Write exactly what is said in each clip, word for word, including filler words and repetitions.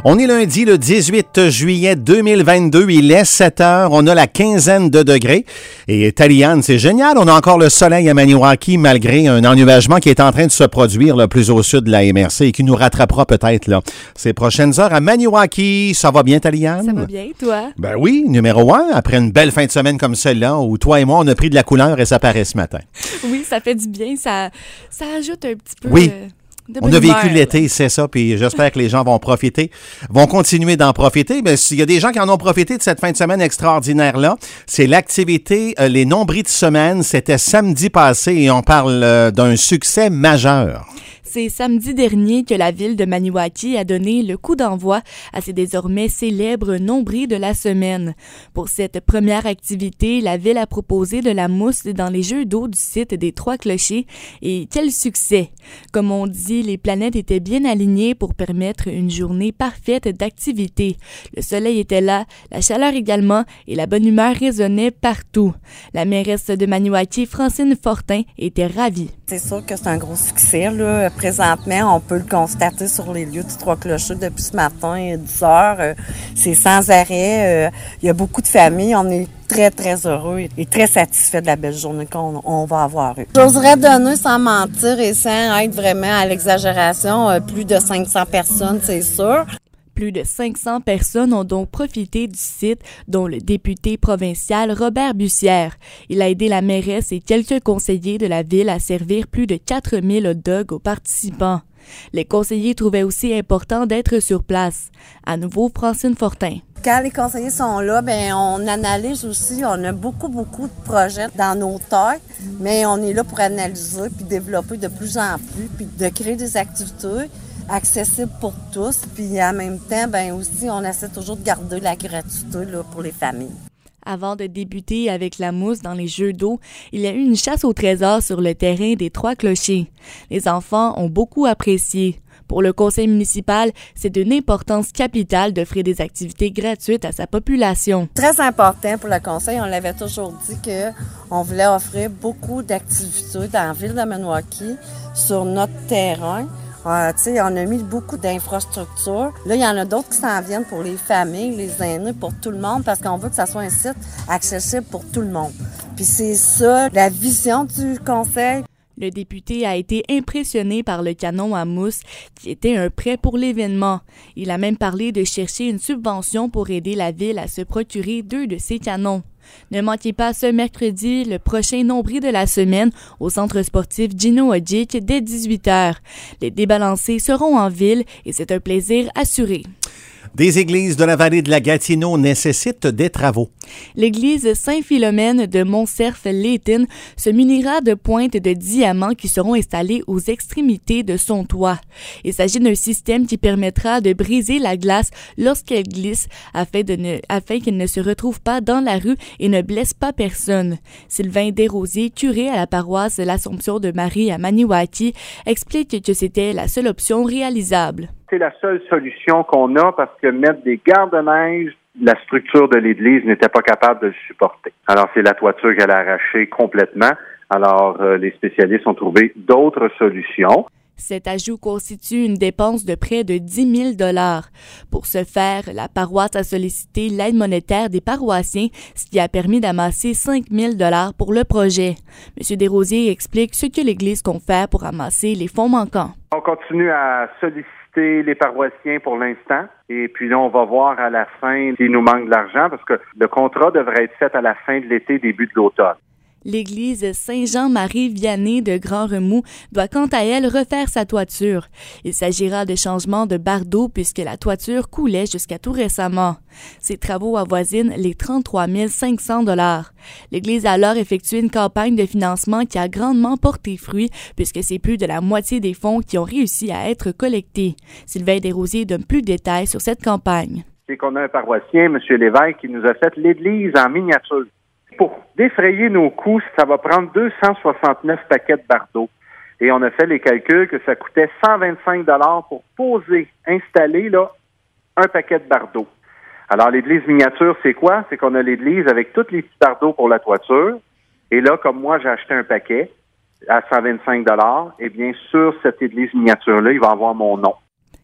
On est lundi, le dix-huit juillet deux mille vingt-deux. Il est sept heures. On a la quinzaine de degrés. Et Taliane, c'est génial. On a encore le soleil à Maniwaki malgré un ennuagement qui est en train de se produire là, plus au sud de la M R C et qui nous rattrapera peut-être là, ces prochaines heures à Maniwaki. Ça va bien, Taliane? Ça va bien, toi? Ben oui, numéro un. Après une belle fin de semaine comme celle-là où toi et moi, on a pris de la couleur et ça paraît ce matin. Oui, ça fait du bien. Ça, ça ajoute un petit peu... Oui. Euh... On a vécu l'été, c'est ça, puis j'espère que les gens vont profiter, vont continuer d'en profiter. Mais s'il y a des gens qui en ont profité de cette fin de semaine extraordinaire-là, c'est l'activité euh, Les Nombris de semaine. C'était samedi passé et on parle euh, d'un succès majeur. C'est samedi dernier que la ville de Maniwaki a donné le coup d'envoi à ses désormais célèbres Nombris de la semaine. Pour cette première activité, la ville a proposé de la mousse dans les jeux d'eau du site des Trois Clochers et quel succès! Comme on dit, les planètes étaient bien alignées pour permettre une journée parfaite d'activité. Le soleil était là, la chaleur également et la bonne humeur résonnait partout. La mairesse de Maniwaki, Francine Fortin, était ravie. C'est sûr que c'est un gros succès, là. Présentement, on peut le constater sur les lieux du Trois Clochers depuis ce matin, dix heures. Euh, c'est sans arrêt. Euh, il y a beaucoup de familles. On est très, très heureux et très satisfaits de la belle journée qu'on on va avoir eue. J'oserais donner, sans mentir et sans être vraiment à l'exagération, euh, plus de cinq cents personnes, c'est sûr. Plus de cinq cents personnes ont donc profité du site, dont le député provincial Robert Bussière. Il a aidé la mairesse et quelques conseillers de la ville à servir plus de quatre mille hot dogs aux participants. Les conseillers trouvaient aussi important d'être sur place. À nouveau, Francine Fortin. Quand les conseillers sont là, ben on analyse aussi. On a beaucoup, beaucoup de projets dans nos têtes, mais on est là pour analyser puis développer de plus en plus, puis de créer des activités accessible pour tous, puis en même temps, ben aussi, on essaie toujours de garder la gratuité là, pour les familles. Avant de débuter avec la mousse dans les jeux d'eau, il y a eu une chasse au trésor sur le terrain des Trois Clochers. Les enfants ont beaucoup apprécié. Pour le conseil municipal, c'est d'une importance capitale d'offrir des activités gratuites à sa population. Très important pour le conseil, on l'avait toujours dit qu'on voulait offrir beaucoup d'activités dans la ville de Maniwaki sur notre terrain. Euh, tu sais, on a mis beaucoup d'infrastructures. Là, il y en a d'autres qui s'en viennent pour les familles, les aînés, pour tout le monde, parce qu'on veut que ça soit un site accessible pour tout le monde. Puis c'est ça, la vision du conseil. Le député a été impressionné par le canon à mousse qui était un prêt pour l'événement. Il a même parlé de chercher une subvention pour aider la ville à se procurer deux de ces canons. Ne manquez pas ce mercredi le prochain Nombris de la semaine au centre sportif Gino Odjic dès dix-huit heures. Les débalancés seront en ville et c'est un plaisir assuré. Des églises de la vallée de la Gatineau nécessitent des travaux. L'église Saint-Philomène de Montcerf-Létine se munira de pointes de diamants qui seront installées aux extrémités de son toit. Il s'agit d'un système qui permettra de briser la glace lorsqu'elle glisse afin, de ne, afin qu'elle ne se retrouve pas dans la rue et ne blesse pas personne. Sylvain Desrosiers, curé à la paroisse de l'Assomption de Marie à Maniwaki, explique que c'était la seule option réalisable. C'est la seule solution qu'on a parce que mettre des garde-neige, la structure de l'église n'était pas capable de le supporter. Alors, c'est la toiture qu'elle a arrachée complètement. Alors, euh, les spécialistes ont trouvé d'autres solutions. Cet ajout constitue une dépense de près de dix mille dollars. Pour ce faire, la paroisse a sollicité l'aide monétaire des paroissiens, ce qui a permis d'amasser cinq mille dollars pour le projet. M. Desrosiers explique ce que l'Église compte faire pour amasser les fonds manquants. On continue à solliciter les paroissiens pour l'instant. Et puis là, on va voir à la fin s'il nous manque de l'argent parce que le contrat devrait être fait à la fin de l'été, début de l'automne. L'église Saint-Jean-Marie-Vianney de Grand-Remous doit quant à elle refaire sa toiture. Il s'agira de changements de barre d'eau puisque la toiture coulait jusqu'à tout récemment. Ces travaux avoisinent les trente-trois mille cinq cents dollars. L'église a alors effectué une campagne de financement qui a grandement porté fruit puisque c'est plus de la moitié des fonds qui ont réussi à être collectés. Sylvain Desrosiers donne plus de détails sur cette campagne. C'est qu'on a un paroissien, M. Lévesque, qui nous a fait l'église en miniature. Pour défrayer nos coûts, ça va prendre deux cent soixante-neuf paquets de barres d'eau. Et on a fait les calculs que ça coûtait cent vingt-cinq dollars pour poser, installer là, un paquet de barres d'eau. Alors, l'église miniature, c'est quoi? C'est qu'on a l'église avec toutes les petits barres d'eau pour la toiture. Et là, comme moi, j'ai acheté un paquet à cent vingt-cinq dollars, eh bien, sur cette église miniature-là, il va avoir mon nom.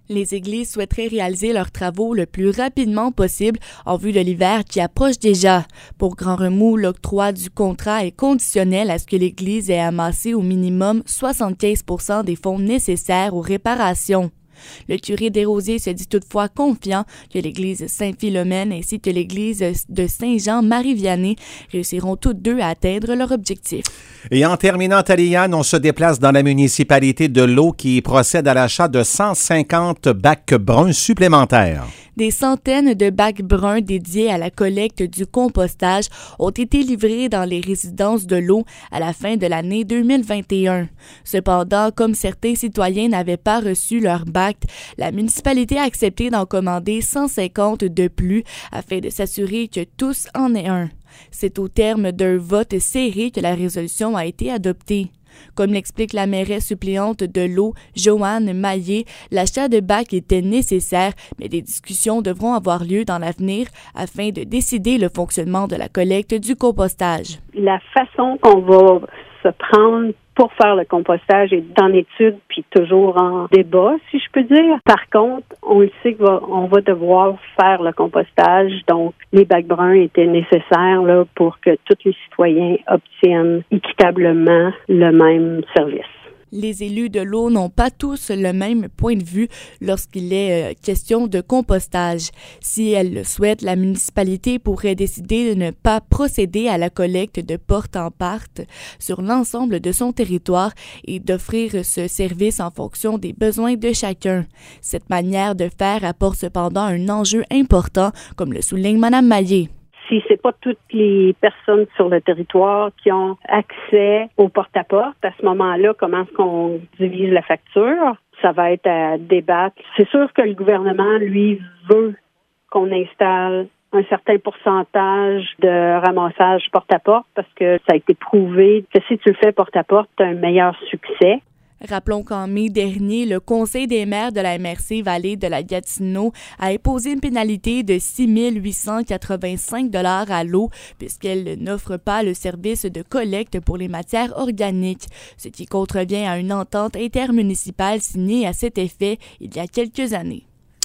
Les églises souhaiteraient réaliser leurs travaux le plus rapidement possible en vue de l'hiver qui approche déjà. Pour Grand Remous, l'octroi du contrat est conditionnel à ce que l'Église ait amassé au minimum soixante-quinze pour cent des fonds nécessaires aux réparations. Le curé Desrosiers se dit toutefois confiant que l'église Saint-Philomène ainsi que l'église de Saint-Jean-Marie-Vianney réussiront toutes deux à atteindre leur objectif. Et en terminant, Taliane, on se déplace dans la municipalité de l'Eau qui procède à l'achat de cent cinquante bacs bruns supplémentaires. Des centaines de bacs bruns dédiés à la collecte du compostage ont été livrés dans les résidences de l'Eau à la fin de l'année deux mille vingt et un. Cependant, comme certains citoyens n'avaient pas reçu leur bac, la municipalité a accepté d'en commander cent cinquante de plus afin de s'assurer que tous en aient un. C'est au terme d'un vote serré que la résolution a été adoptée. Comme l'explique la mairesse suppléante de l'Eau, Joanne Maillé, l'achat de bacs était nécessaire, mais des discussions devront avoir lieu dans l'avenir afin de décider le fonctionnement de la collecte du compostage. La façon qu'on va se prendre pour faire le compostage est en étude puis toujours en débat, si je peux dire. Par contre, on le sait qu'on va devoir faire le compostage, donc les bacs bruns étaient nécessaires là, pour que tous les citoyens obtiennent équitablement le même service. Les élus de l'Eau n'ont pas tous le même point de vue lorsqu'il est question de compostage. Si elle le souhaite, la municipalité pourrait décider de ne pas procéder à la collecte de porte en part sur l'ensemble de son territoire et d'offrir ce service en fonction des besoins de chacun. Cette manière de faire apporte cependant un enjeu important, comme le souligne Mme Maillé. Si c'est pas toutes les personnes sur le territoire qui ont accès au porte-à-porte, à ce moment-là, comment est-ce qu'on divise la facture? Ça va être à débattre. C'est sûr que le gouvernement, lui, veut qu'on installe un certain pourcentage de ramassage porte-à-porte parce que ça a été prouvé que si tu le fais porte-à-porte, tu as un meilleur succès. Rappelons qu'en mai dernier, le Conseil des maires de la M R C Vallée de la Gatineau a imposé une pénalité de six mille huit cent quatre-vingt-cinq dollars à l'Eau puisqu'elle n'offre pas le service de collecte pour les matières organiques, ce qui contrevient à une entente intermunicipale signée à cet effet il y a quelques années.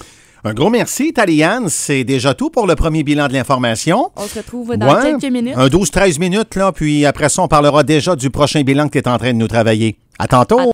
Un gros merci, Taliane. C'est déjà tout pour le premier bilan de l'information. On se retrouve dans ouais, quelques minutes. Un douze treize minutes, là, puis après ça, on parlera déjà du prochain bilan que tu es en train de nous travailler. À tantôt! À